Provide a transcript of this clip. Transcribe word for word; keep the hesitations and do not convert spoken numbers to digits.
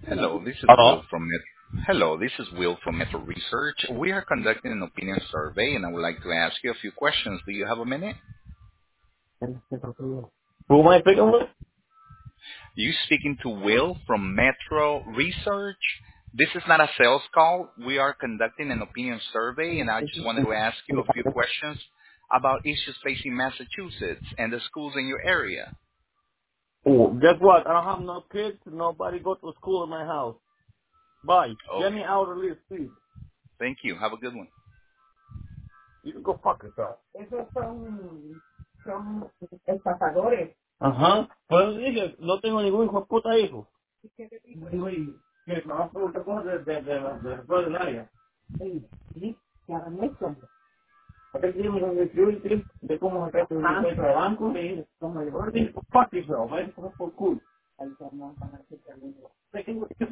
Hello, this is Hello? Will from Met. Hello, this is Will from Metro Research. We are conducting an opinion survey, and I would like to ask you a few questions. Do you have a minute? Who am I speaking with? You speaking to Will from Metro Research? This is not a sales call. We are conducting an opinion survey, and I just wanted to ask you a few questions about issues facing Massachusetts and the schools in your area. Oh, guess what? I don't have no kids. Nobody go to school in my house. Bye. Get me Okay. out of this, please. Thank you. Have a good one. You can go fuck yourself. Esos son, son estafadores. Ajá. Pues dije, no tengo ningún hijo de puta hijo. Digo, y que me va a preguntar cosas de, de, de, de, de, del área. Sí, sí, que hagan esto. Acá tenemos un security de cómo sacar tu cuenta de banco y como el gordito, fuck yourself, ¿ves? Como por cool.